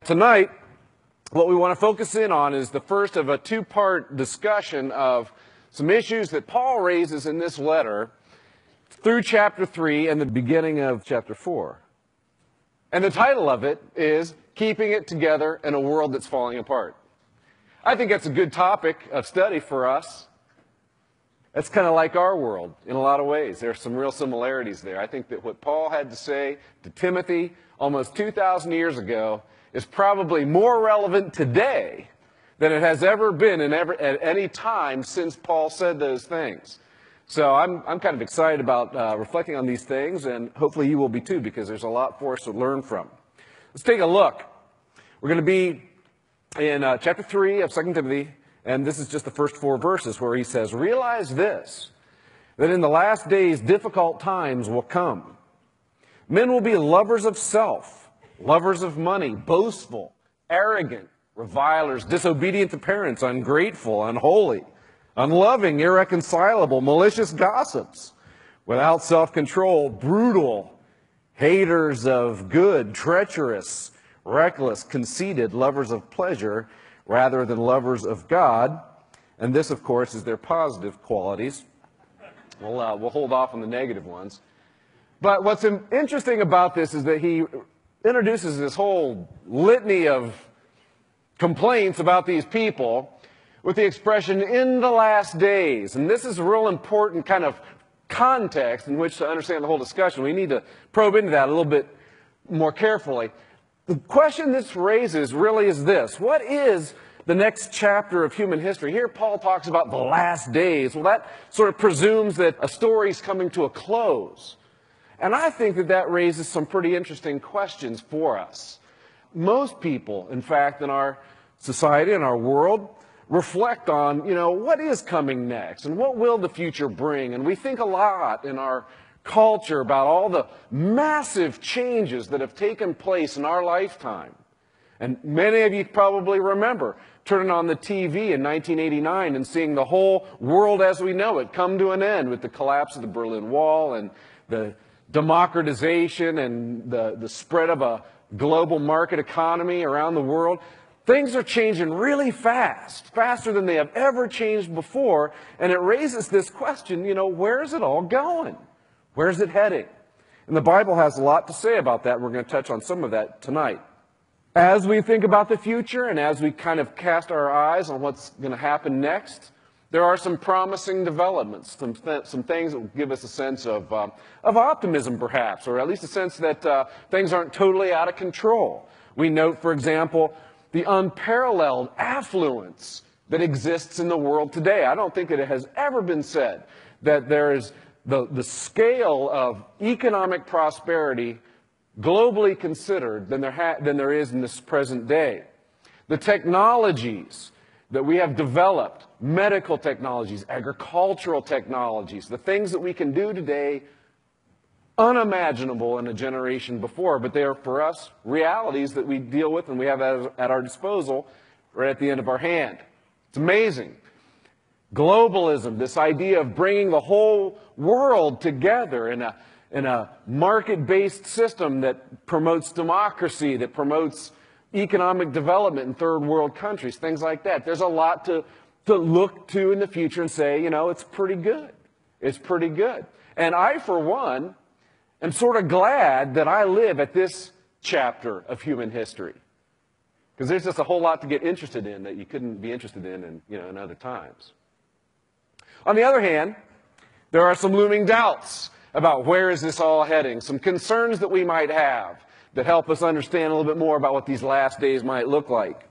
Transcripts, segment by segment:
Tonight, what we want to focus in on is the first of a two-part discussion of some issues that Paul raises in this letter through chapter 3 and the beginning of chapter 4. And the title of it is Keeping It Together in a World That's Falling Apart. I think that's a good topic of study for us. That's kind of like our world in a lot of ways. There are some real similarities there. I think that what Paul had to say to Timothy almost 2,000 years ago is probably more relevant today than it has ever been at any time since Paul said those things. So I'm kind of excited about reflecting on these things, and hopefully you will be too, because there's a lot for us to learn from. Let's take a look. We're going to be in chapter 3 of 2 Timothy, and this is just the first 4 verses where he says, "Realize this, that in the last days difficult times will come. Men will be lovers of self, lovers of money, boastful, arrogant, revilers, disobedient to parents, ungrateful, unholy, unloving, irreconcilable, malicious gossips, without self-control, brutal, haters of good, treacherous, reckless, conceited, lovers of pleasure rather than lovers of God." And this, of course, is their positive qualities. We'll hold off on the negative ones. But what's interesting about this is that he introduces this whole litany of complaints about these people with the expression, "in the last days." And this is a real important kind of context in which to understand the whole discussion. We need to probe into that a little bit more carefully. The question this raises really is this: what is the next chapter of human history? Here Paul talks about the last days. Well, that sort of presumes that a story's coming to a close. And I think that that raises some pretty interesting questions for us. Most people, in fact, in our society, in our world, reflect on, what is coming next and what will the future bring? And we think a lot in our culture about all the massive changes that have taken place in our lifetime. And many of you probably remember turning on the TV in 1989 and seeing the whole world as we know it come to an end with the collapse of the Berlin Wall and the democratization and the spread of a global market economy around the world. Things are changing really fast, faster than they have ever changed before, and it raises this question, where's it all going? Where's it heading? And the Bible has a lot to say about that, and we're going to touch on some of that tonight. As we think about the future and as we kind of cast our eyes on what's going to happen next, there are some promising developments, some things that will give us a sense of optimism, perhaps, or at least a sense that things aren't totally out of control. We note, for example, the unparalleled affluence that exists in the world today. I don't think that it has ever been said that there is the scale of economic prosperity globally considered than there is in this present day. The technologies that we have developed, medical technologies, agricultural technologies, the things that we can do today, unimaginable in a generation before, but they are, for us, realities that we deal with and we have at our disposal right at the end of our hand. It's amazing. Globalism, this idea of bringing the whole world together in a market-based system that promotes democracy, that promotes economic development in third world countries, things like that. There's a lot to look to in the future and say, it's pretty good. It's pretty good. And I, for one, am sort of glad that I live at this chapter of human history. Because there's just a whole lot to get interested in that you couldn't be interested in other times. On the other hand, there are some looming doubts about where is this all heading, some concerns that we might have that help us understand a little bit more about what these last days might look like.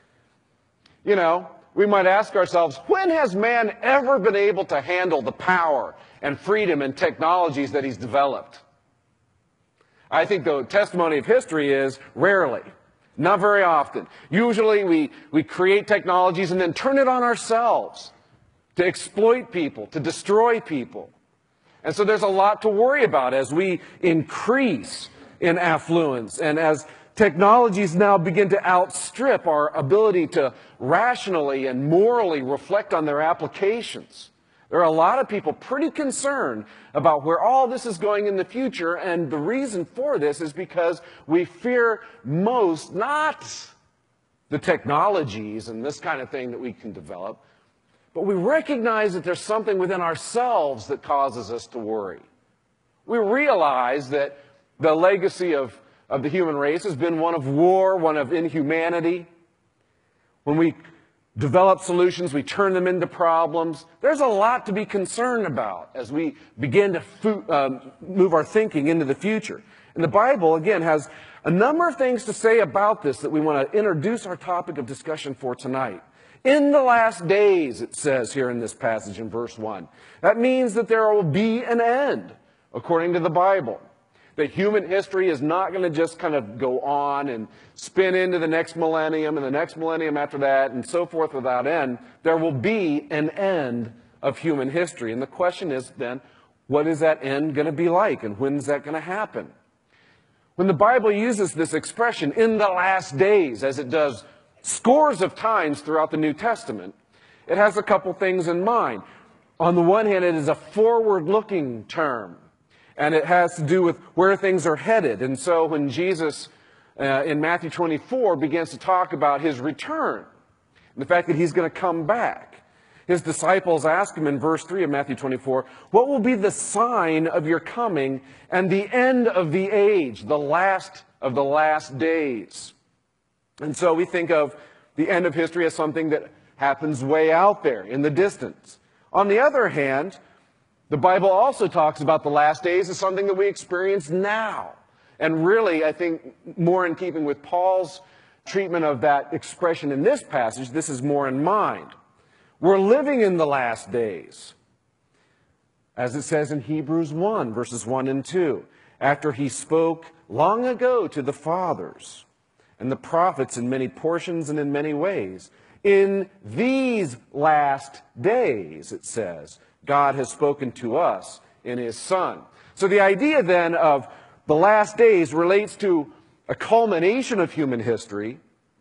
We might ask ourselves, when has man ever been able to handle the power and freedom and technologies that he's developed? I think the testimony of history is rarely, not very often. Usually we create technologies and then turn it on ourselves to exploit people, to destroy people. And so there's a lot to worry about as we increase in affluence and as technologies now begin to outstrip our ability to rationally and morally reflect on their applications. There are a lot of people pretty concerned about where all this is going in the future, and the reason for this is because we fear most not the technologies and this kind of thing that we can develop, but we recognize that there's something within ourselves that causes us to worry. We realize that the legacy of the human race has been one of war, one of inhumanity. When we develop solutions, we turn them into problems. There's a lot to be concerned about as we begin to move our thinking into the future. And the Bible, again, has a number of things to say about this that we want to introduce our topic of discussion for tonight. In the last days, it says here in this passage in verse 1. That means that there will be an end, according to the Bible. That human history is not going to just kind of go on and spin into the next millennium and the next millennium after that and so forth without end. There will be an end of human history. And the question is then, what is that end going to be like, and when is that going to happen? When the Bible uses this expression, in the last days, as it does scores of times throughout the New Testament, it has a couple things in mind. On the one hand, it is a forward-looking term, and it has to do with where things are headed. And so when Jesus, in Matthew 24, begins to talk about his return, and the fact that he's going to come back, his disciples ask him in verse 3 of Matthew 24, what will be the sign of your coming and the end of the age, the last of the last days? And so we think of the end of history as something that happens way out there in the distance. On the other hand, the Bible also talks about the last days as something that we experience now. And really, I think, more in keeping with Paul's treatment of that expression in this passage, this is more in mind. We're living in the last days. As it says in Hebrews 1, verses 1 and 2, after he spoke long ago to the fathers and the prophets in many portions and in many ways, in these last days, it says, God has spoken to us in his Son. So the idea then of the last days relates to a culmination of human history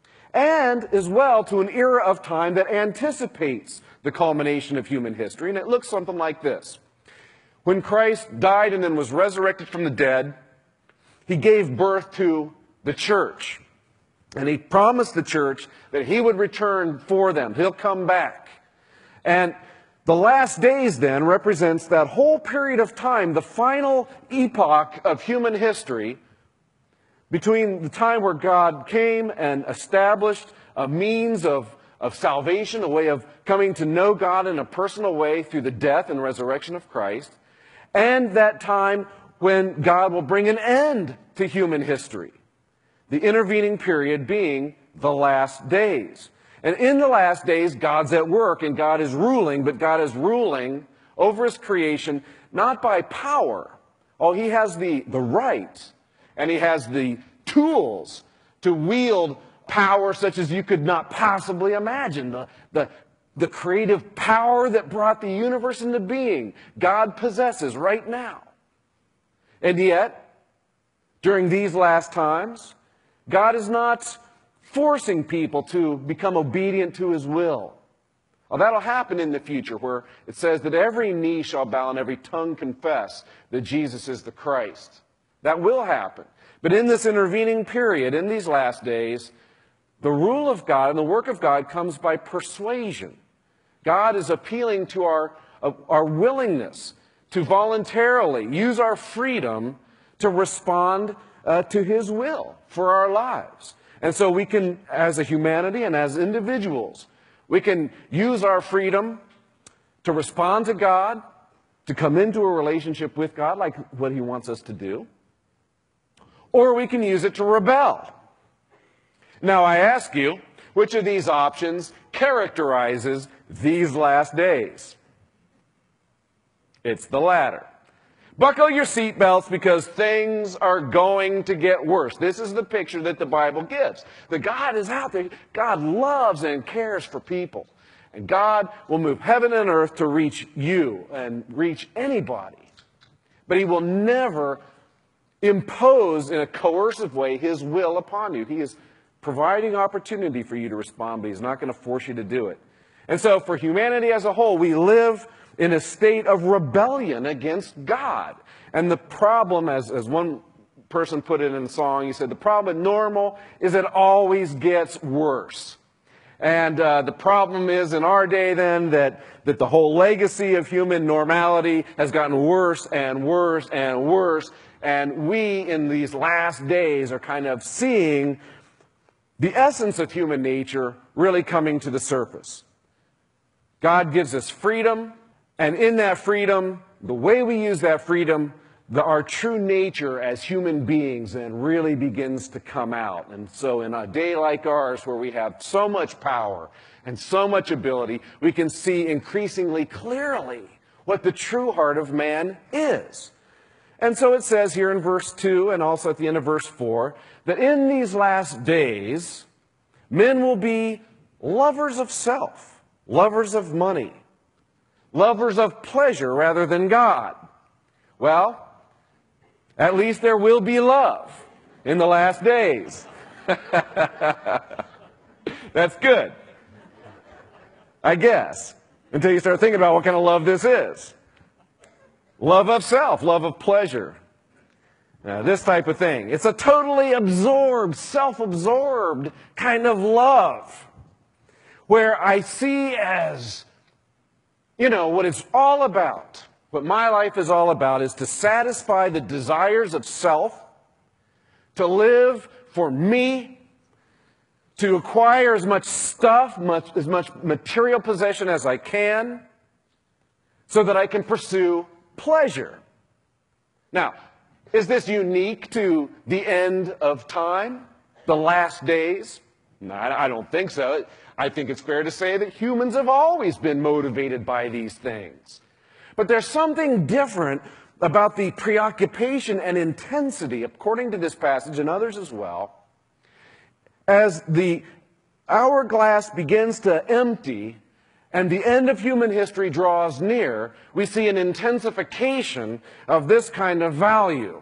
and as well to an era of time that anticipates the culmination of human history. And it looks something like this. When Christ died and then was resurrected from the dead, he gave birth to the church. And he promised the church that he would return for them. He'll come back. And the last days then represents that whole period of time, the final epoch of human history, between the time where God came and established a means of salvation, a way of coming to know God in a personal way through the death and resurrection of Christ, and that time when God will bring an end to human history. The intervening period being the last days. And in the last days, God's at work and God is ruling, but God is ruling over his creation not by power. Oh, he has the right and he has the tools to wield power such as you could not possibly imagine. The creative power that brought the universe into being, God possesses right now. And yet, during these last times, God is not forcing people to become obedient to his will. Well, that'll happen in the future where it says that every knee shall bow and every tongue confess that Jesus is the Christ. That will happen. But in this intervening period, in these last days, the rule of God and the work of God comes by persuasion. God is appealing to our willingness to voluntarily use our freedom to respond to his will for our lives. And so we can, as a humanity and as individuals, we can use our freedom to respond to God, to come into a relationship with God like what he wants us to do, or we can use it to rebel. Now I ask you, which of these options characterizes these last days? It's the latter. Buckle your seatbelts because things are going to get worse. This is the picture that the Bible gives. That God is out there. God loves and cares for people. And God will move heaven and earth to reach you and reach anybody. But he will never impose in a coercive way his will upon you. He is providing opportunity for you to respond, but he's not going to force you to do it. And so for humanity as a whole, we live in a state of rebellion against God. And the problem, as one person put it in a song, he said, the problem with normal is it always gets worse. And the problem is in our day then that the whole legacy of human normality has gotten worse and worse and worse. And we in these last days are kind of seeing the essence of human nature really coming to the surface. God gives us freedom, and in that freedom, the way we use that freedom, our true nature as human beings then really begins to come out. And so in a day like ours where we have so much power and so much ability, we can see increasingly clearly what the true heart of man is. And so it says here in verse 2 and also at the end of verse 4 that in these last days, men will be lovers of self, lovers of money, lovers of pleasure rather than God. Well, at least there will be love in the last days. That's good, I guess, until you start thinking about what kind of love this is. Love of self, love of pleasure. This type of thing. It's a totally absorbed, self-absorbed kind of love where I see as, what it's all about. What my life is all about is to satisfy the desires of self, to live for me, to acquire as much stuff, as much material possession as I can, so that I can pursue pleasure. Now, is this unique to the end of time, the last days? No, I don't think so. I think it's fair to say that humans have always been motivated by these things. But there's something different about the preoccupation and intensity, according to this passage and others as well. As the hourglass begins to empty and the end of human history draws near, we see an intensification of this kind of value.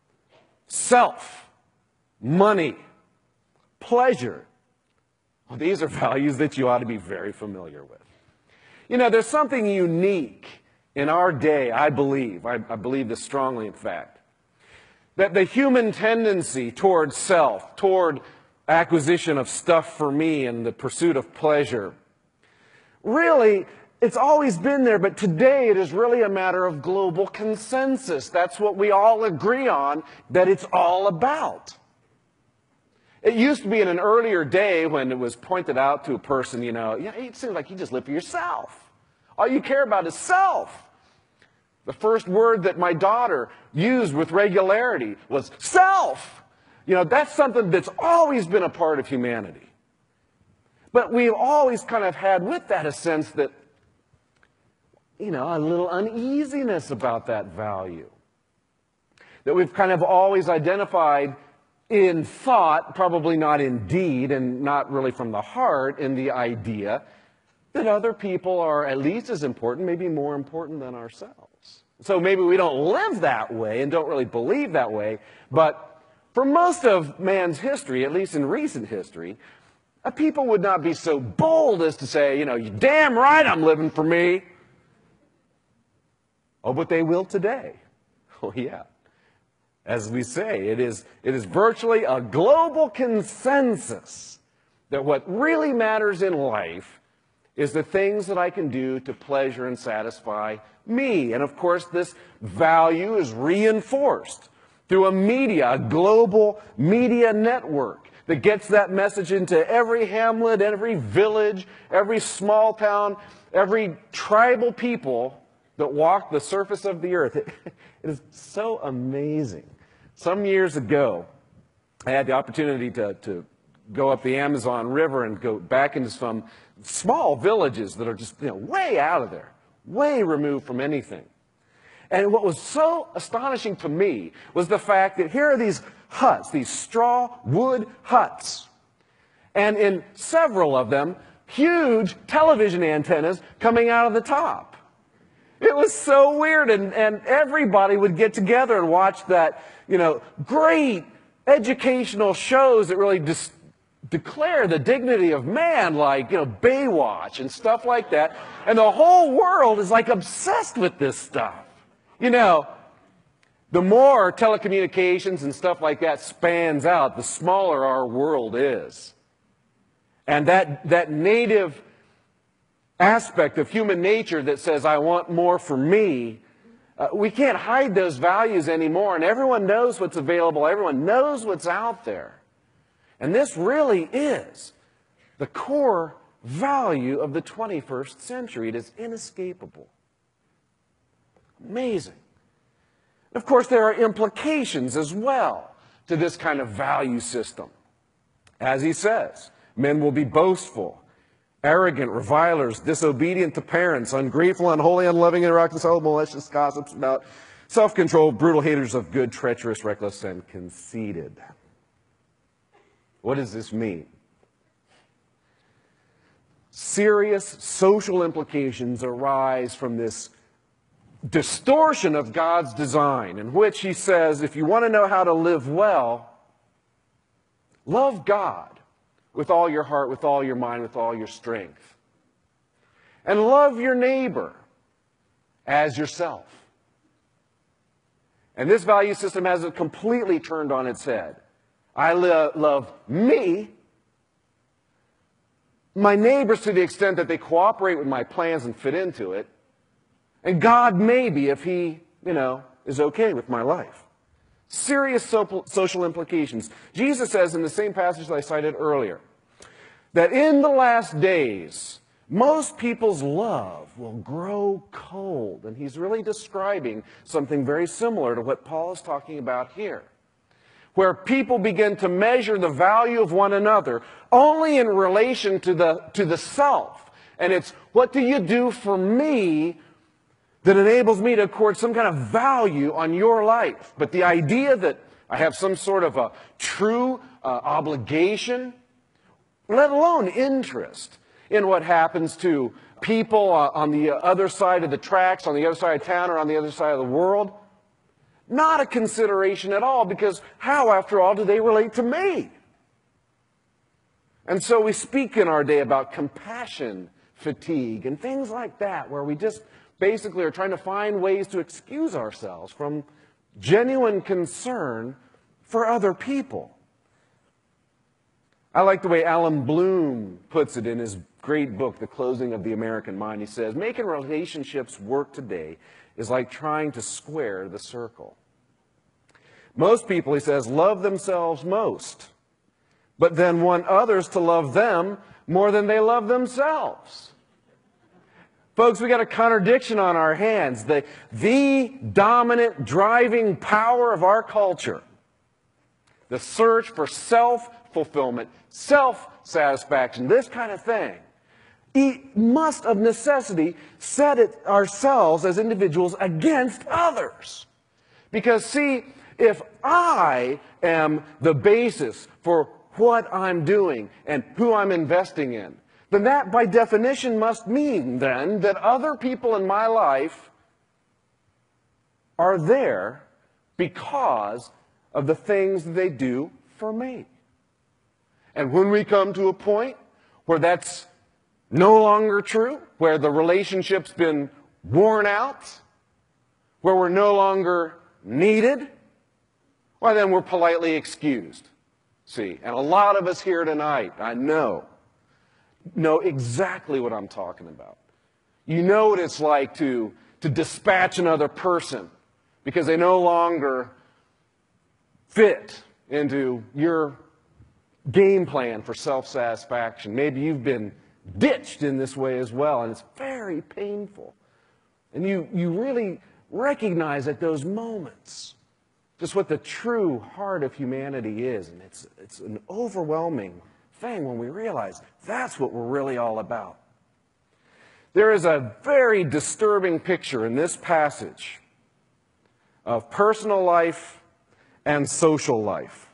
Self, money, pleasure. Well, these are values that you ought to be very familiar with. There's something unique in our day, I believe this strongly, in fact, that the human tendency toward self, toward acquisition of stuff for me and the pursuit of pleasure, really, it's always been there, but today it is really a matter of global consensus. That's what we all agree on, that it's all about. It used to be in an earlier day when it was pointed out to a person, it seems like you just live for yourself. All you care about is self. The first word that my daughter used with regularity was self. That's something that's always been a part of humanity. But we've always kind of had with that a sense that, a little uneasiness about that value. That we've kind of always identified in thought, probably not in deed, and not really from the heart, in the idea that other people are at least as important, maybe more important than ourselves. So maybe we don't live that way and don't really believe that way, but for most of man's history, at least in recent history, people would not be so bold as to say, you're damn right I'm living for me. Oh, but they will today. Oh, yeah. As we say, it is virtually a global consensus that what really matters in life is the things that I can do to pleasure and satisfy me. And of course, this value is reinforced through a global media network that gets that message into every hamlet, every village, every small town, every tribal people that walk the surface of the earth. It is so amazing. Some years ago, I had the opportunity to go up the Amazon River and go back into some small villages that are just way out of there, way removed from anything. And what was so astonishing to me was the fact that here are these huts, these straw wood huts. And in several of them, huge television antennas coming out of the top. It was so weird, and everybody would get together and watch that, great educational shows that really declare the dignity of man, like, Baywatch and stuff like that. And the whole world is like obsessed with this stuff. The more telecommunications and stuff like that spans out, the smaller our world is. And that native aspect of human nature that says, I want more for me, we can't hide those values anymore. And everyone knows what's available. Everyone knows what's out there. And this really is the core value of the 21st century. It is inescapable. Amazing. Of course, there are implications as well to this kind of value system. As he says, men will be boastful, arrogant, revilers, disobedient to parents, ungrateful, unholy, unloving, irreconcilable, malicious, gossips about self-control, brutal, haters of good, treacherous, reckless, and conceited. What does this mean? Serious social implications arise from this distortion of God's design, in which he says, if you want to know how to live well, love God with all your heart, with all your mind, with all your strength. And love your neighbor as yourself. And this value system has it completely turned on its head. I love me, my neighbors to the extent that they cooperate with my plans and fit into it, and God maybe if he, is okay with my life. Serious social implications. Jesus says in the same passage that I cited earlier, that in the last days, most people's love will grow cold. And he's really describing something very similar to what Paul is talking about here, where people begin to measure the value of one another only in relation to the self. And it's, what do you do for me that enables me to accord some kind of value on your life? But the idea that I have some sort of a true obligation, let alone interest in what happens to people on the other side of the tracks, on the other side of town, or on the other side of the world, not a consideration at all, because how, after all, do they relate to me? And so we speak in our day about compassion fatigue and things like that, where we just basically are trying to find ways to excuse ourselves from genuine concern for other people. I like the way Alan Bloom puts it in his great book, The Closing of the American Mind. He says, making relationships work today is like trying to square the circle. Most people, he says, love themselves most, but then want others to love them more than they love themselves. Folks, we got a contradiction on our hands. The dominant driving power of our culture, the search for self-fulfillment, self-satisfaction, this kind of thing, it must of necessity set it ourselves as individuals against others. Because see, if I am the basis for what I'm doing and who I'm investing in, then that by definition must mean then that other people in my life are there because of the things that they do for me. And when we come to a point where that's no longer true, where the relationship's been worn out, where we're no longer needed, well, then we're politely excused. See, and a lot of us here tonight, I know exactly what I'm talking about. You know what it's like to dispatch another person because they no longer fit into your game plan for self-satisfaction. Maybe you've been ditched in this way as well, and it's very painful. And you really recognize at those moments just what the true heart of humanity is, and it's an overwhelming thing when we realize that's what we're really all about. There is a very disturbing picture in this passage of personal life and social life.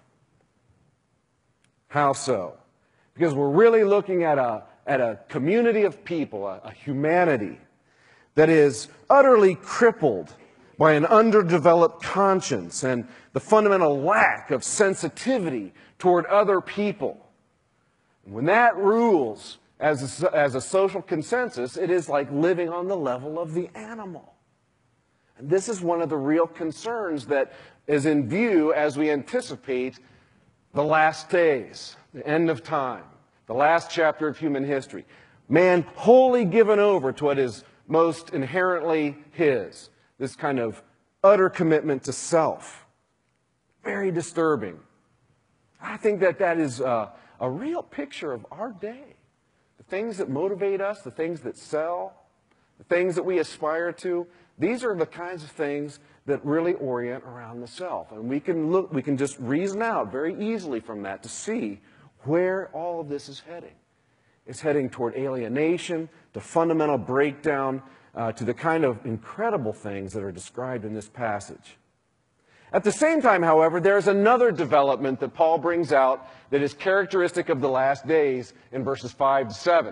How so? Because we're really looking at a community of people, a humanity that is utterly crippled by an underdeveloped conscience and the fundamental lack of sensitivity toward other people. When that rules as a social consensus, it is like living on the level of the animal. And this is one of the real concerns that is in view as we anticipate the last days, the end of time, the last chapter of human history. Man wholly given over to what is most inherently his. This kind of utter commitment to self. Very disturbing. I think that is a real picture of our day. The things that motivate us, the things that sell, the things that we aspire to, these are the kinds of things that really orient around the self. And we can just reason out very easily from that to see where all of this is heading. It's heading toward alienation, to fundamental breakdown, to the kind of incredible things that are described in this passage. At the same time, however, there's another development that Paul brings out that is characteristic of the last days in verses 5 to 7.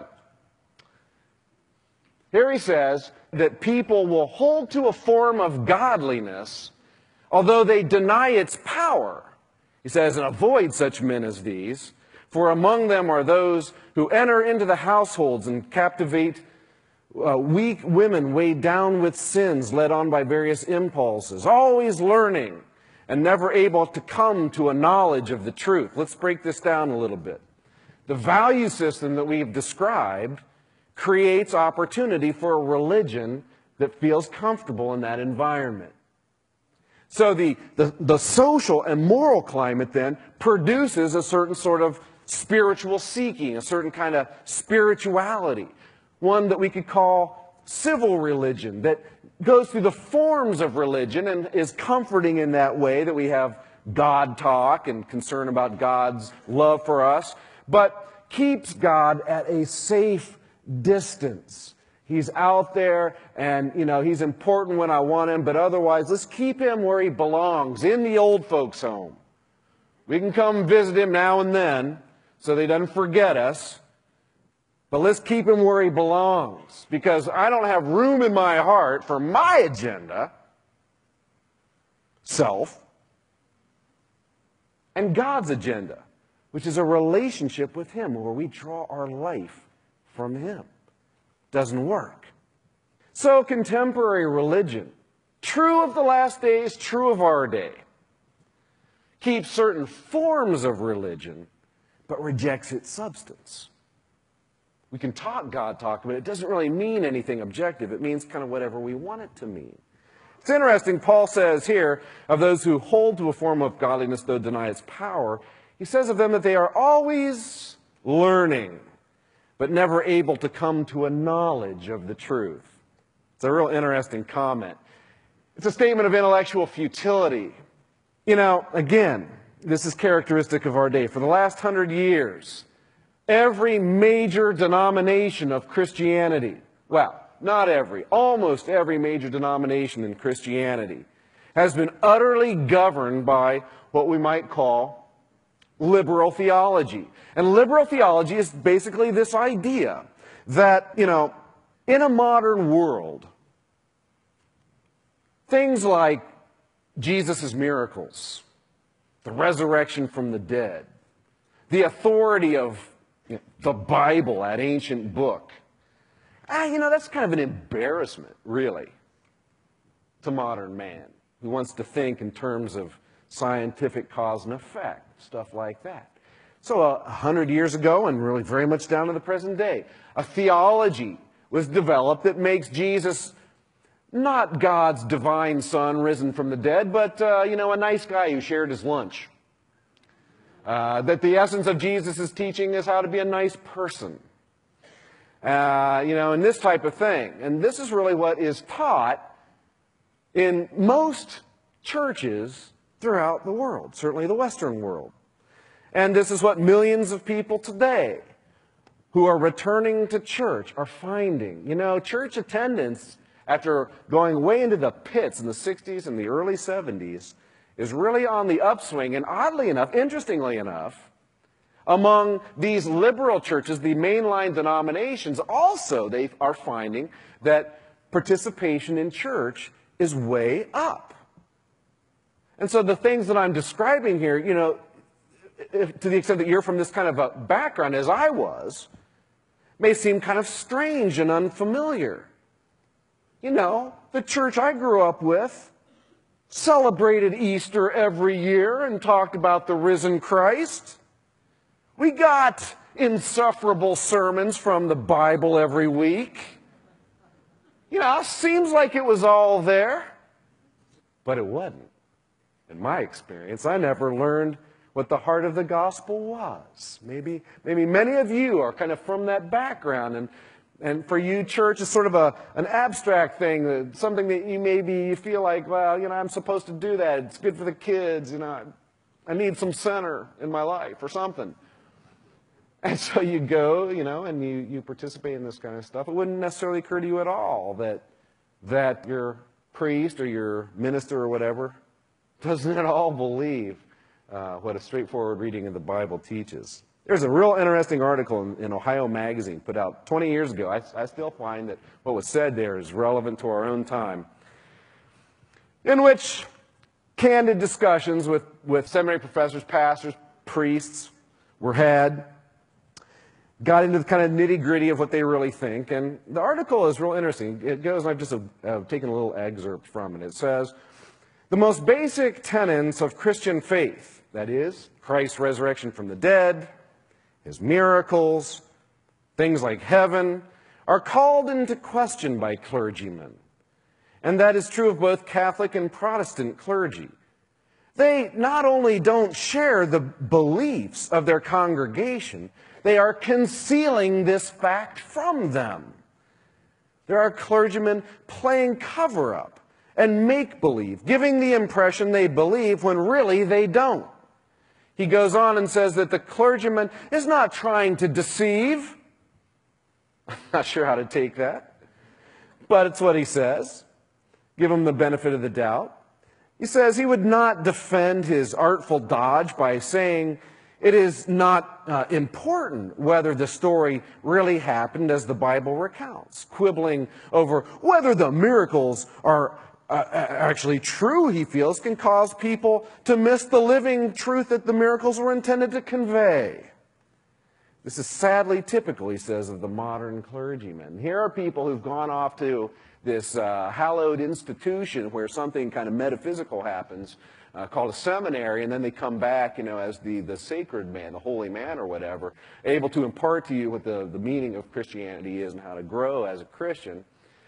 Here he says that people will hold to a form of godliness, although they deny its power. He says, and avoid such men as these, for among them are those who enter into the households and captivate weak women weighed down with sins, led on by various impulses, always learning and never able to come to a knowledge of the truth. Let's break this down a little bit. The value system that we've described creates opportunity for a religion that feels comfortable in that environment. So the social and moral climate then produces a certain sort of spiritual seeking, a certain kind of spirituality, one that we could call civil religion, that goes through the forms of religion and is comforting in that way, that we have God talk and concern about God's love for us, but keeps God at a safe distance. He's out there and, he's important when I want him, but otherwise, let's keep him where he belongs, in the old folks' home. We can come visit him now and then so that he doesn't forget us, but let's keep him where he belongs, because I don't have room in my heart for my agenda, self, and God's agenda, which is a relationship with him where we draw our life from him. Doesn't work. So contemporary religion, true of the last days, true of our day, keeps certain forms of religion, but rejects its substance. We can talk God talk, but it doesn't really mean anything objective. It means kind of whatever we want it to mean. It's interesting, Paul says here, of those who hold to a form of godliness though deny its power, he says of them that they are always learning, but never able to come to a knowledge of the truth. It's a real interesting comment. It's a statement of intellectual futility. Again, this is characteristic of our day. For the last 100 years, every major denomination of Christianity, well, not every, almost every major denomination in Christianity has been utterly governed by what we might call liberal theology. And liberal theology is basically this idea that, in a modern world, things like Jesus' miracles, the resurrection from the dead, the authority of the Bible, that ancient book, that's kind of an embarrassment, really, to modern man who wants to think in terms of scientific cause and effect, stuff like that. So 100 years ago, and really very much down to the present day, a theology was developed that makes Jesus not God's divine Son risen from the dead, but, a nice guy who shared his lunch. That the essence of Jesus' teaching is how to be a nice person. And this type of thing. And this is really what is taught in most churches throughout the world, certainly the Western world. And this is what millions of people today who are returning to church are finding. Church attendance, after going way into the pits in the 60s and the early 70s, is really on the upswing. And oddly enough, interestingly enough, among these liberal churches, the mainline denominations, also they are finding that participation in church is way up. And so the things that I'm describing here, to the extent that you're from this kind of a background, as I was, may seem kind of strange and unfamiliar. You know, the church I grew up with celebrated Easter every year and talked about the risen Christ. We got insufferable sermons from the Bible every week. You know, seems like it was all there, but it wasn't. In my experience, I never learned what the heart of the gospel was. Maybe many of you are kind of from that background, and for you, church is sort of an abstract thing, something that you feel like, well, you know, I'm supposed to do that. It's good for the kids, you know, I need some center in my life or something. And so you go, you know, and you participate in this kind of stuff. It wouldn't necessarily occur to you at all that your priest or your minister or whatever doesn't at all believe what a straightforward reading of the Bible teaches. There's a real interesting article in Ohio Magazine put out 20 years ago. I still find that what was said there is relevant to our own time, in which candid discussions with seminary professors, pastors, priests were had, got into the kind of nitty-gritty of what they really think. And the article is real interesting. It goes, and I've just taken a little excerpt from it. It says, the most basic tenets of Christian faith, that is, Christ's resurrection from the dead, his miracles, things like heaven, are called into question by clergymen. And that is true of both Catholic and Protestant clergy. They not only don't share the beliefs of their congregation, they are concealing this fact from them. There are clergymen playing cover-up and make-believe, giving the impression they believe when really they don't. He goes on and says that the clergyman is not trying to deceive. I'm not sure how to take that, but it's what he says. Give him the benefit of the doubt. He says he would not defend his artful dodge by saying it is not important whether the story really happened as the Bible recounts, quibbling over whether the miracles are actually true, he feels, can cause people to miss the living truth that the miracles were intended to convey. This is sadly typical, he says, of the modern clergyman. Here are people who've gone off to this hallowed institution where something kind of metaphysical happens, called a seminary, and then they come back, you know, as the sacred man, the holy man or whatever, able to impart to you what the meaning of Christianity is and how to grow as a Christian.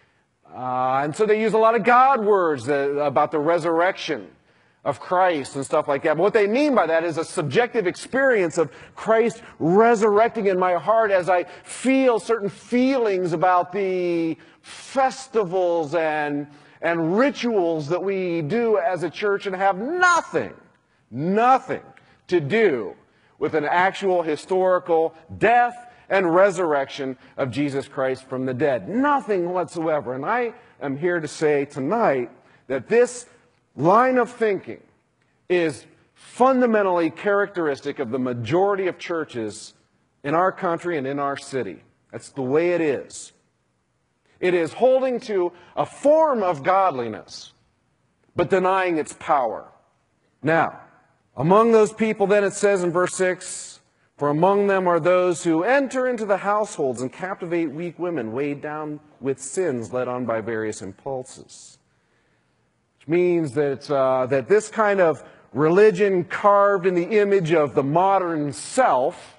And so they use a lot of God words about the resurrection of Christ and stuff like that. But what they mean by that is a subjective experience of Christ resurrecting in my heart as I feel certain feelings about the festivals and rituals that we do as a church and have nothing to do with an actual historical death and resurrection of Jesus Christ from the dead. Nothing whatsoever. And I am here to say tonight that this line of thinking is fundamentally characteristic of the majority of churches in our country and in our city. That's the way it is. It is holding to a form of godliness, but denying its power. Now, among those people, then it says in verse 6, for among them are those who enter into the households and captivate weak women, weighed down with sins led on by various impulses. Which means that, that this kind of religion carved in the image of the modern self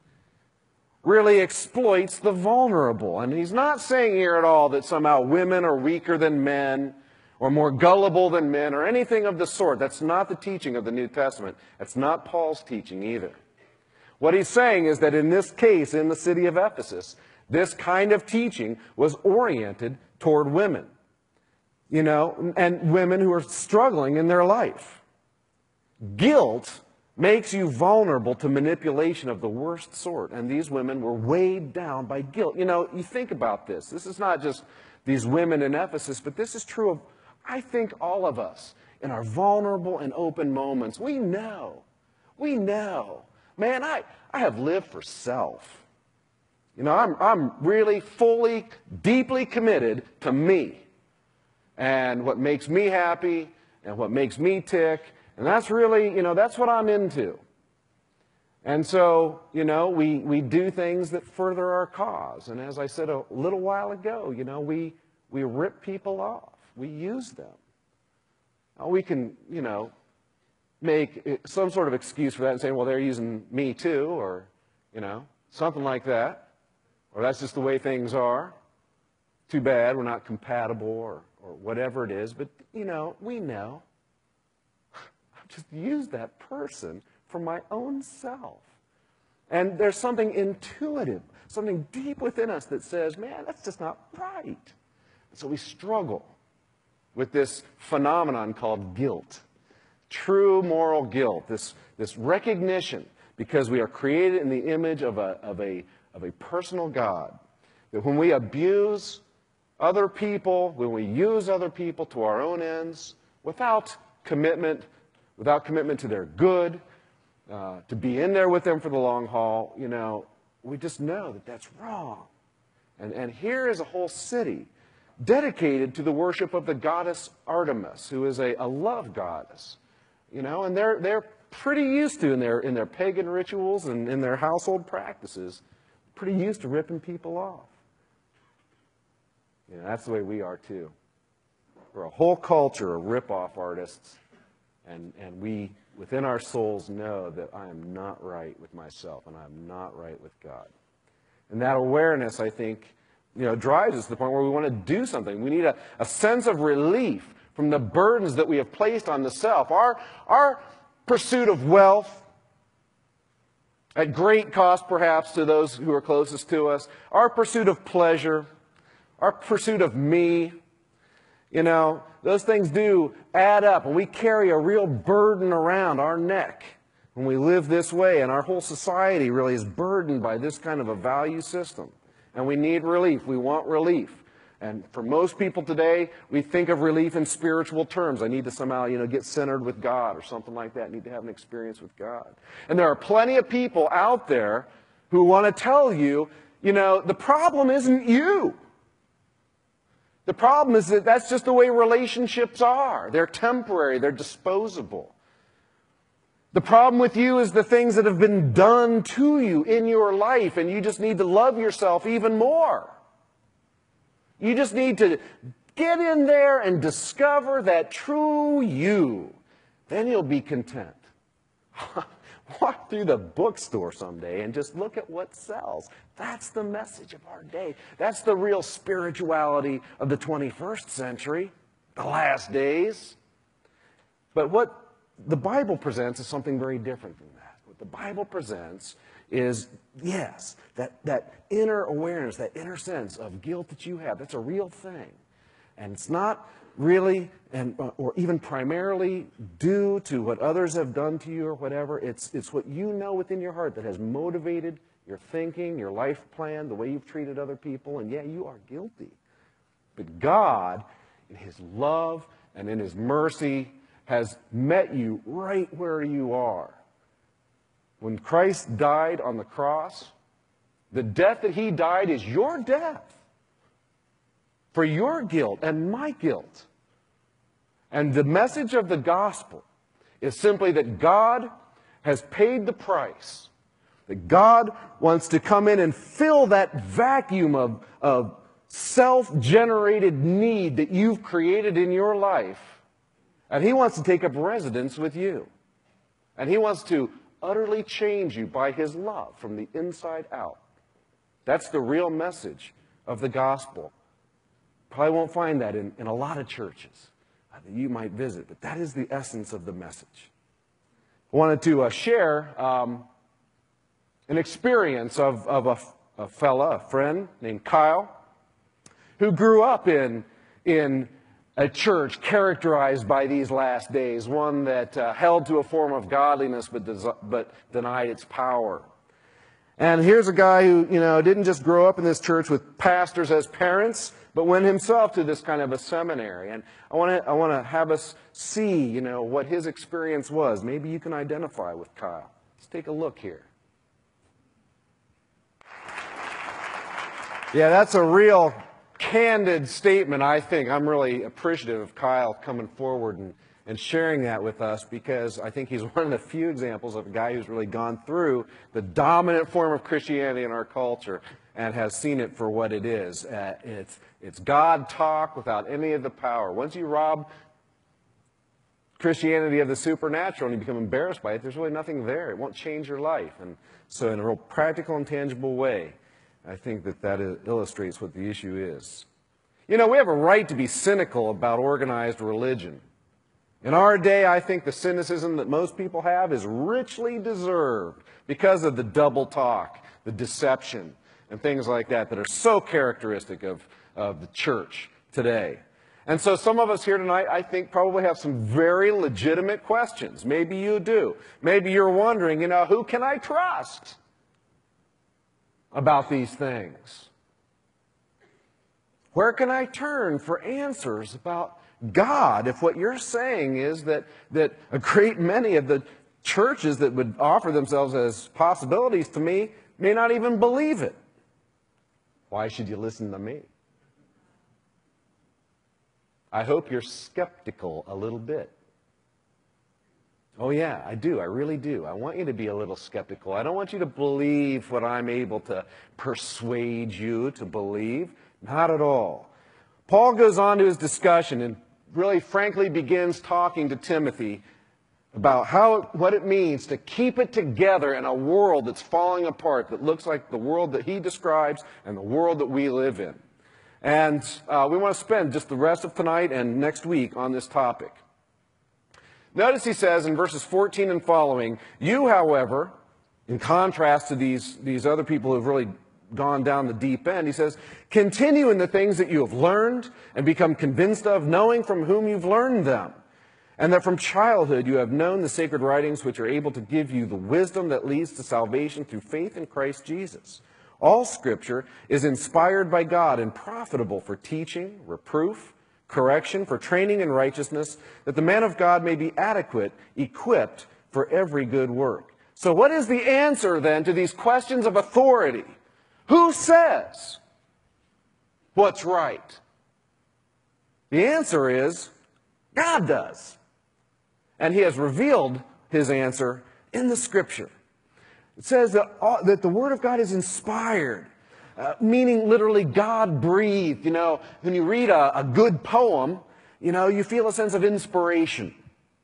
really exploits the vulnerable. And he's not saying here at all that somehow women are weaker than men or more gullible than men or anything of the sort. That's not the teaching of the New Testament. That's not Paul's teaching either. What he's saying is that in this case, in the city of Ephesus, this kind of teaching was oriented toward women, you know, and women who are struggling in their life. Guilt makes you vulnerable to manipulation of the worst sort, and these women were weighed down by guilt. You know, you think about this. This is not just these women in Ephesus, but this is true of, I think, all of us in our vulnerable and open moments. We know. Man, I have lived for self. You know, I'm really fully, deeply committed to me and what makes me happy and what makes me tick. And that's really, you know, that's what I'm into. And so, we do things that further our cause. And as I said a little while ago, we rip people off. We use them. Now, we can, make some sort of excuse for that and say, well, they're using me too, or, something like that. Or that's just the way things are. Too bad we're not compatible, or whatever it is. But, we know. I've just used that person for my own self. And there's something intuitive, something deep within us that says, man, that's just not right. So we struggle with this phenomenon called guilt. True moral guilt, this recognition, because we are created in the image of a personal God, that when we abuse other people, when we use other people to our own ends, without commitment to their good, to be in there with them for the long haul, we just know that that's wrong. And here is a whole city dedicated to the worship of the goddess Artemis, who is a love goddess. And they're pretty used to, in their pagan rituals and in their household practices, pretty used to ripping people off. That's the way we are too. We're a whole culture of rip-off artists, and we, within our souls, know that I am not right with myself and I'm not right with God. And that awareness, I think, drives us to the point where we want to do something. We need a sense of relief from the burdens that we have placed on the self. Our pursuit of wealth, at great cost perhaps to those who are closest to us, our pursuit of pleasure, our pursuit of me, those things do add up, and we carry a real burden around our neck when we live this way, and our whole society really is burdened by this kind of a value system. And we need relief. We want relief. And for most people today, we think of relief in spiritual terms. I need to somehow, get centered with God or something like that. I need to have an experience with God. And there are plenty of people out there who want to tell you, the problem isn't you. The problem is that that's just the way relationships are. They're temporary. They're disposable. The problem with you is the things that have been done to you in your life, and you just need to love yourself even more. You just need to get in there and discover that true you. Then you'll be content. Walk through the bookstore someday and just look at what sells. That's the message of our day. That's the real spirituality of the 21st century, the last days. But what the Bible presents is something very different than that. What the Bible presents is, yes, that inner awareness, that inner sense of guilt that you have. That's a real thing. And it's not really or even primarily due to what others have done to you or whatever. It's what you know within your heart that has motivated your thinking, your life plan, the way you've treated other people. And yeah, you are guilty. But God, in His love and in His mercy, has met you right where you are. When Christ died on the cross, the death that He died is your death for your guilt and my guilt. And the message of the gospel is simply that God has paid the price, that God wants to come in and fill that vacuum of self-generated need that you've created in your life. And He wants to take up residence with you. And He wants to utterly change you by His love from the inside out. That's the real message of the gospel. Probably won't find that in a lot of churches that you might visit, but that is the essence of the message. I wanted to share an experience of a friend named Kyle, who grew up in a church characterized by these last days, one that held to a form of godliness but denied its power. And here's a guy who, didn't just grow up in this church with pastors as parents, but went himself to this kind of a seminary. And I want to have us see, what his experience was. Maybe you can identify with Kyle. Let's take a look here. Yeah, that's a real candid statement, I think. I'm really appreciative of Kyle coming forward and sharing that with us, because I think he's one of the few examples of a guy who's really gone through the dominant form of Christianity in our culture and has seen it for what it is. It's God talk without any of the power. Once you rob Christianity of the supernatural and you become embarrassed by it, there's really nothing there. It won't change your life. And so in a real practical and tangible way, I think that illustrates what the issue is. You know, we have a right to be cynical about organized religion. In our day, I think the cynicism that most people have is richly deserved because of the double talk, the deception, and things like that are so characteristic of the church today. And so some of us here tonight, I think, probably have some very legitimate questions. Maybe you do. Maybe you're wondering, you know, who can I trust about these things? Where can I turn for answers about God if what you're saying is that a great many of the churches that would offer themselves as possibilities to me may not even believe it? Why should you listen to me? I hope you're skeptical a little bit. Oh yeah, I do. I really do. I want you to be a little skeptical. I don't want you to believe what I'm able to persuade you to believe. Not at all. Paul goes on to his discussion and really frankly begins talking to Timothy about what it means to keep it together in a world that's falling apart, that looks like the world that he describes and the world that we live in. And we want to spend just the rest of tonight and next week on this topic. Notice he says in verses 14 and following, you, however, in contrast to these other people who've really gone down the deep end, he says, continue in the things that you have learned and become convinced of, knowing from whom you've learned them, and that from childhood you have known the sacred writings which are able to give you the wisdom that leads to salvation through faith in Christ Jesus. All Scripture is inspired by God and profitable for teaching, reproof, correction, for training in righteousness, that the man of God may be adequate, equipped for every good work. So what is the answer then to these questions of authority? Who says what's right? The answer is God does. And he has revealed his answer in the Scripture. It says that the Word of God is inspired, meaning literally God-breathed. You know, when you read a good poem, you know, you feel a sense of inspiration.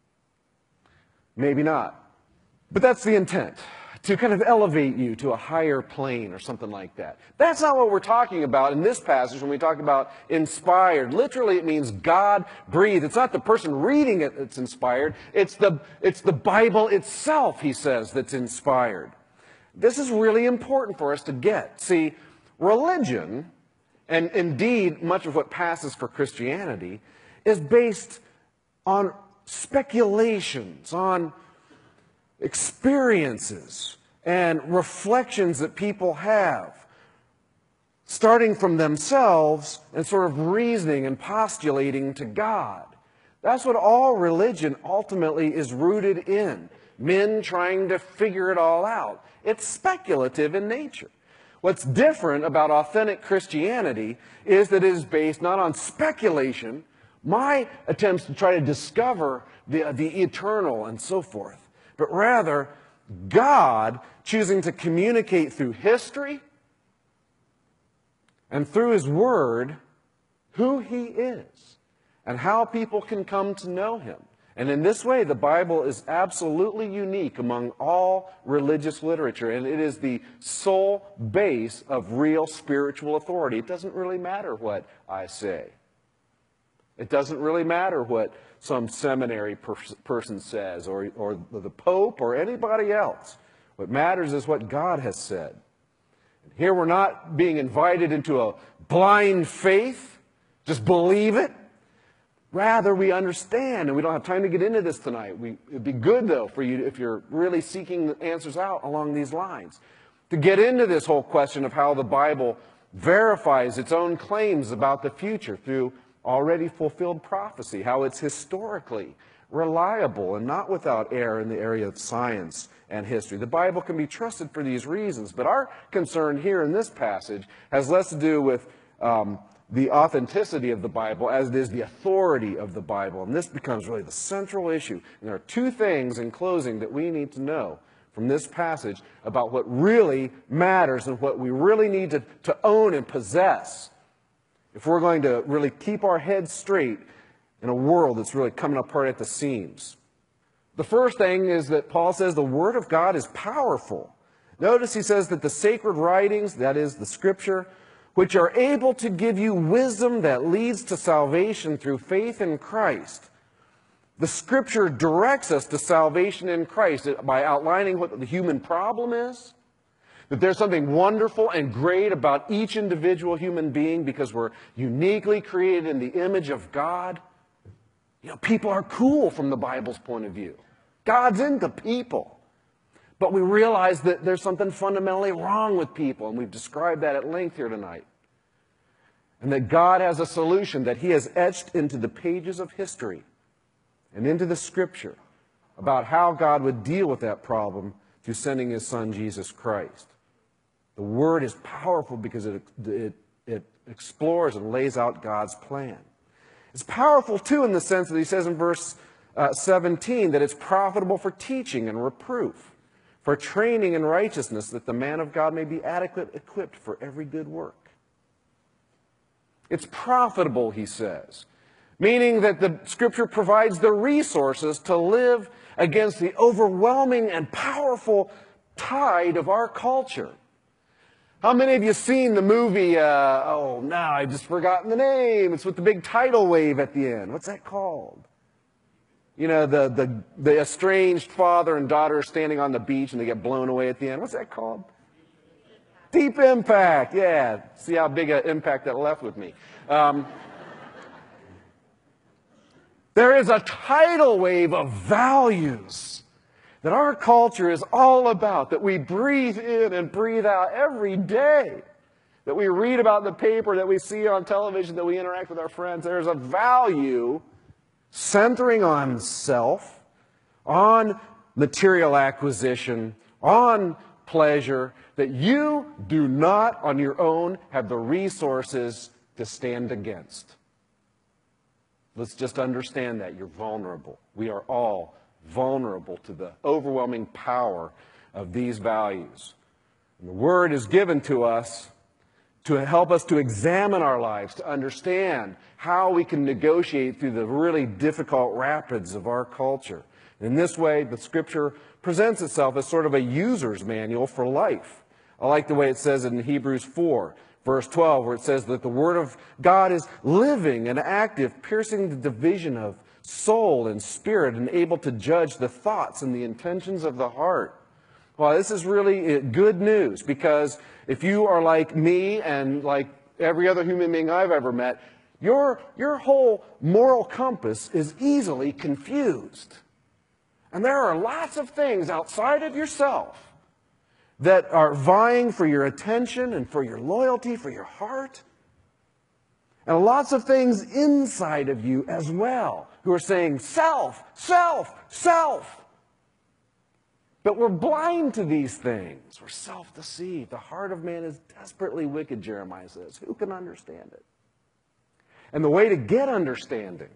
Maybe not. But that's the intent, to kind of elevate you to a higher plane or something like that. That's not what we're talking about in this passage when we talk about inspired. Literally, it means God-breathed. It's not the person reading it that's inspired. It's the Bible itself, he says, that's inspired. This is really important for us to get. See, religion, and indeed much of what passes for Christianity, is based on speculations, on experiences and reflections that people have, starting from themselves and sort of reasoning and postulating to God. That's what all religion ultimately is rooted in. Men trying to figure it all out. It's speculative in nature. What's different about authentic Christianity is that it is based not on speculation, my attempts to try to discover the eternal and so forth, but rather God choosing to communicate through history and through His Word who He is and how people can come to know Him. And in this way, the Bible is absolutely unique among all religious literature, and it is the sole base of real spiritual authority. It doesn't really matter what I say. It doesn't really matter what some seminary person says, or the Pope, or anybody else. What matters is what God has said. And here we're not being invited into a blind faith, just believe it. Rather, we understand, and we don't have time to get into this tonight. It'd be good, though, for you, if you're really seeking the answers out along these lines, to get into this whole question of how the Bible verifies its own claims about the future through already fulfilled prophecy, how it's historically reliable and not without error in the area of science and history. The Bible can be trusted for these reasons, but our concern here in this passage has less to do with the authenticity of the Bible as it is the authority of the Bible. And this becomes really the central issue. And there are two things in closing that we need to know from this passage about what really matters and what we really need to own and possess if we're going to really keep our heads straight in a world that's really coming apart at the seams. The first thing is that Paul says the Word of God is powerful. Notice he says that the sacred writings, that is the Scripture, which are able to give you wisdom that leads to salvation through faith in Christ. The Scripture directs us to salvation in Christ by outlining what the human problem is, that there's something wonderful and great about each individual human being because we're uniquely created in the image of God. You know, people are cool from the Bible's point of view. God's into people. But we realize that there's something fundamentally wrong with people, and we've described that at length here tonight. And that God has a solution that He has etched into the pages of history and into the Scripture about how God would deal with that problem through sending His Son, Jesus Christ. The Word is powerful because it explores and lays out God's plan. It's powerful, too, in the sense that he says in verse 17 that it's profitable for teaching and reproof, for training in righteousness, that the man of God may be adequate, equipped for every good work. It's profitable, he says, meaning that the Scripture provides the resources to live against the overwhelming and powerful tide of our culture. How many of you have seen the movie, now I've just forgotten the name. It's with the big tidal wave at the end. What's that called? You know, the estranged father and daughter are standing on the beach and they get blown away at the end. What's that called? Deep Impact. Yeah. See how big an impact that left with me. There is a tidal wave of values that our culture is all about, that we breathe in and breathe out every day, that we read about in the paper, that we see on television, that we interact with our friends. There's a value centering on self, on material acquisition, on pleasure, that you do not on your own have the resources to stand against. Let's just understand that. You're vulnerable. We are all vulnerable to the overwhelming power of these values. And the Word is given to us to help us to examine our lives, to understand how we can negotiate through the really difficult rapids of our culture. In this way, the Scripture presents itself as sort of a user's manual for life. I like the way it says in Hebrews 4, verse 12, where it says that the Word of God is living and active, piercing the division of soul and spirit, and able to judge the thoughts and the intentions of the heart. Well, this is really good news, because if you are like me and like every other human being I've ever met, your whole moral compass is easily confused. And there are lots of things outside of yourself that are vying for your attention and for your loyalty, for your heart. And lots of things inside of you as well who are saying, self, self, self. But we're blind to these things. We're self-deceived. The heart of man is desperately wicked, Jeremiah says. Who can understand it? And the way to get understanding,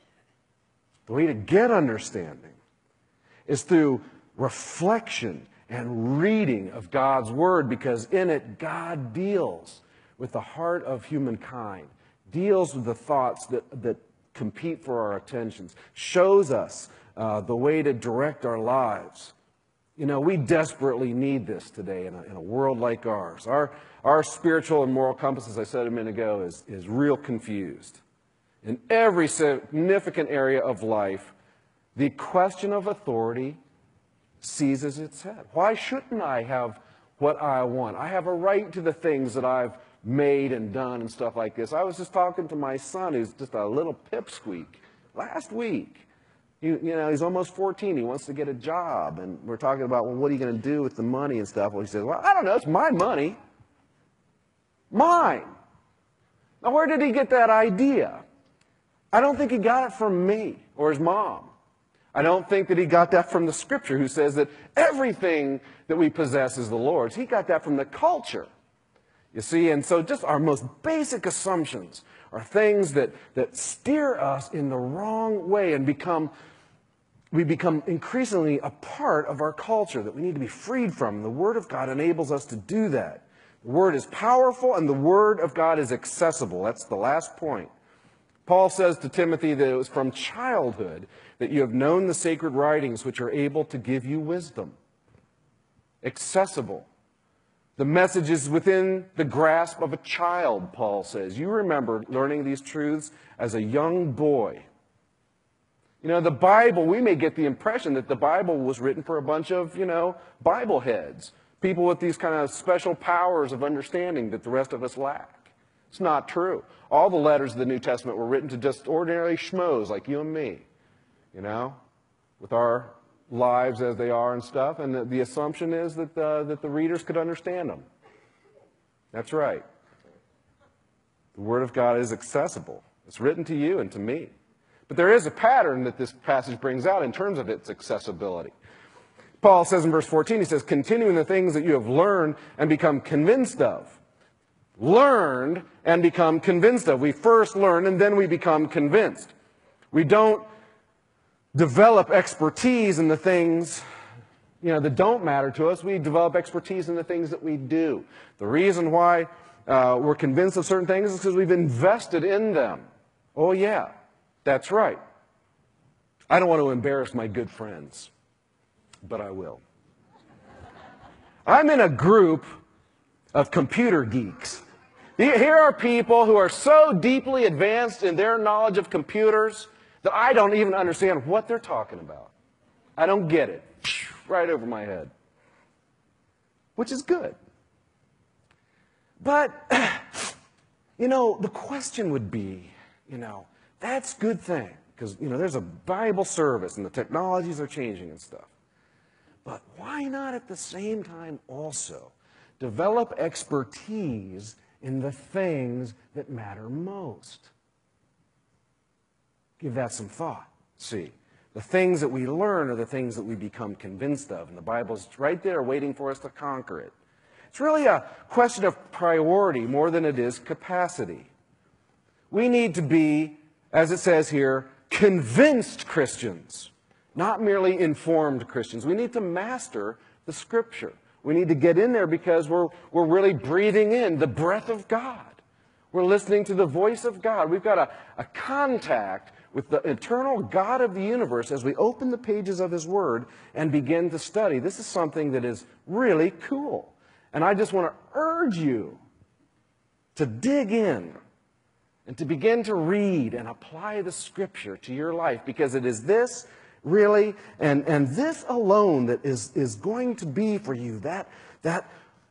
is through reflection and reading of God's Word, because in it God deals with the heart of humankind, deals with the thoughts that compete for our attentions, shows us the way to direct our lives. You know, we desperately need this today in a world like ours. Our spiritual and moral compass, as I said a minute ago, is real confused. In every significant area of life, the question of authority seizes its head. Why shouldn't I have what I want? I have a right to the things that I've made and done and stuff like this. I was just talking to my son, who's just a little pipsqueak, last week. You know, he's almost 14. He wants to get a job. And we're talking about, well, what are you going to do with the money and stuff? Well, he says, well, I don't know. It's my money. Mine. Now, where did he get that idea? I don't think he got it from me or his mom. I don't think that he got that from the Scripture, who says that everything that we possess is the Lord's. He got that from the culture. You see, and so just our most basic assumptions are things that steer us in the wrong way and we become increasingly a part of our culture that we need to be freed from. The Word of God enables us to do that. The Word is powerful and the Word of God is accessible. That's the last point. Paul says to Timothy that it was from childhood that you have known the sacred writings which are able to give you wisdom. Accessible. The message is within the grasp of a child, Paul says. You remember learning these truths as a young boy. You know, the Bible, we may get the impression that the Bible was written for a bunch of, Bible heads. People with these kind of special powers of understanding that the rest of us lack. It's not true. All the letters of the New Testament were written to just ordinary schmoes like you and me, with our lives as they are and stuff. And the assumption is that the readers could understand them. That's right. The Word of God is accessible. It's written to you and to me. But there is a pattern that this passage brings out in terms of its accessibility. Paul says in verse 14, he says, continue in the things that you have learned and become convinced of. Learned and become convinced of. We first learn and then we become convinced. We don't develop expertise in the things that don't matter to us. We develop expertise in the things that we do. The reason why we're convinced of certain things is because we've invested in them. Oh yeah, that's right. I don't want to embarrass my good friends, but I will. I'm in a group of computer geeks. Here are people who are so deeply advanced in their knowledge of computers that I don't even understand what they're talking about. I don't get it. Right over my head. Which is good. But, the question would be, that's a good thing. Because, there's a Bible service and the technologies are changing and stuff. But why not at the same time also develop expertise in the things that matter most? Give that some thought. See, the things that we learn are the things that we become convinced of. And the Bible's right there waiting for us to conquer it. It's really a question of priority more than it is capacity. We need to be, as it says here, convinced Christians, not merely informed Christians. We need to master the Scripture. We need to get in there because we're really breathing in the breath of God. We're listening to the voice of God. We've got a contact with the eternal God of the universe as we open the pages of His Word and begin to study. This is something that is really cool. And I just want to urge you to dig in and to begin to read and apply the Scripture to your life, because it is this really and this alone that is going to be for you that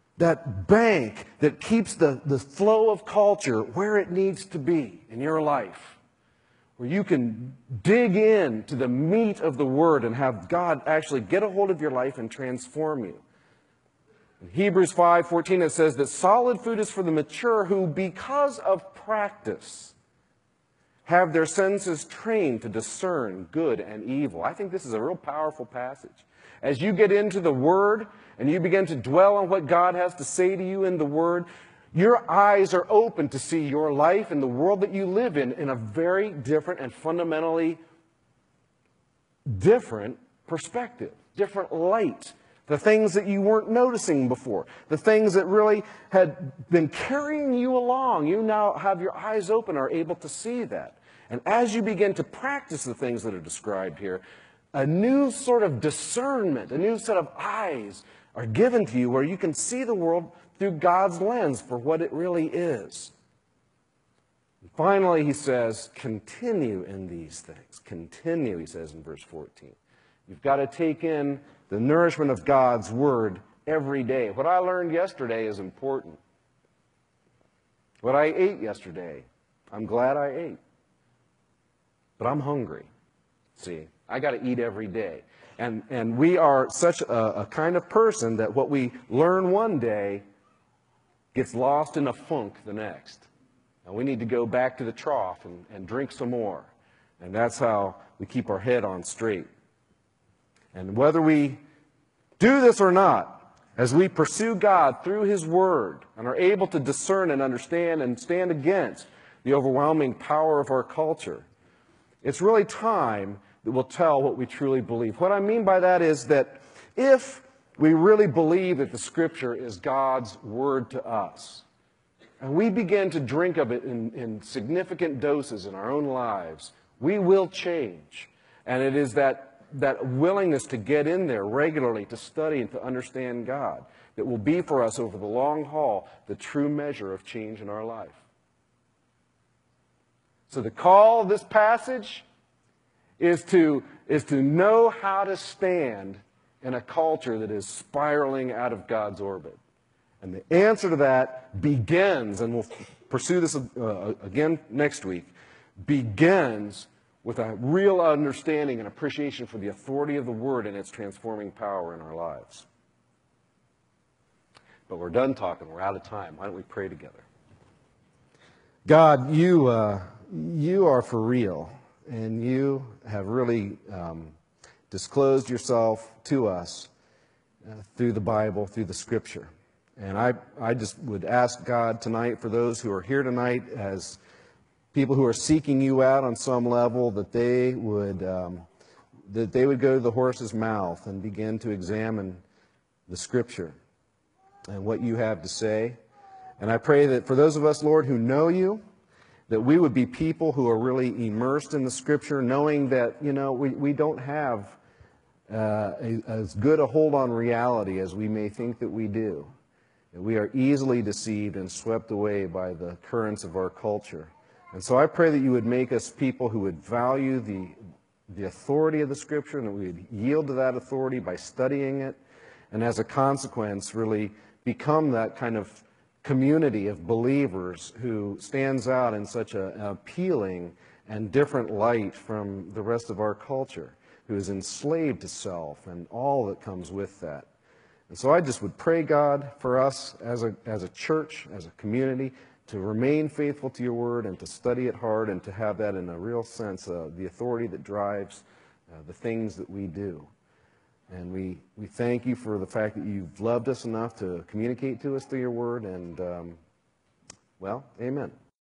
bank that keeps the flow of culture where it needs to be in your life, where you can dig in to the meat of the Word and have God actually get a hold of your life and transform you. In Hebrews 5:14 it says that solid food is for the mature who, because of practice, have their senses trained to discern good and evil. I think this is a real powerful passage. As you get into the Word and you begin to dwell on what God has to say to you in the Word, your eyes are open to see your life and the world that you live in a very different and fundamentally different perspective, different light. The things that you weren't noticing before, the things that really had been carrying you along, you now have your eyes open, are able to see that. And as you begin to practice the things that are described here, a new sort of discernment, a new set of eyes are given to you where you can see the world through God's lens for what it really is. And finally, he says, continue in these things. Continue, he says in verse 14. You've got to take in the nourishment of God's Word every day. What I learned yesterday is important. What I ate yesterday, I'm glad I ate. But I'm hungry. See, I got to eat every day. And we are such a kind of person that what we learn one day gets lost in a funk the next. And we need to go back to the trough and drink some more. And that's how we keep our head on straight. And whether we do this or not, as we pursue God through His Word and are able to discern and understand and stand against the overwhelming power of our culture, it's really time that will tell what we truly believe. What I mean by that is that if we really believe that the Scripture is God's Word to us, and we begin to drink of it in significant doses in our own lives, we will change. And it is that willingness to get in there regularly, to study and to understand God, that will be for us over the long haul the true measure of change in our life. So the call of this passage is to know how to stand in a culture that is spiraling out of God's orbit. And the answer to that begins, and we'll pursue this again next week, begins with a real understanding and appreciation for the authority of the Word and its transforming power in our lives. But we're done talking. We're out of time. Why don't we pray together? God, you are for real, and you have really disclosed yourself to us through the Bible, through the Scripture. And I just would ask God tonight, for those who are here tonight as people who are seeking you out on some level, that they would go to the horse's mouth and begin to examine the Scripture and what you have to say. And I pray that for those of us, Lord, who know you, that we would be people who are really immersed in the Scripture, knowing that, we don't have as good a hold on reality as we may think that we do. That we are easily deceived and swept away by the currents of our culture. And so I pray that you would make us people who would value the authority of the Scripture, and that we would yield to that authority by studying it, and as a consequence really become that kind of community of believers who stands out in such an appealing and different light from the rest of our culture, who is enslaved to self and all that comes with that. And so I just would pray, God, for us as a church, as a community, to remain faithful to your Word and to study it hard and to have that in a real sense of the authority that drives the things that we do. And we thank you for the fact that you've loved us enough to communicate to us through your Word. And, amen.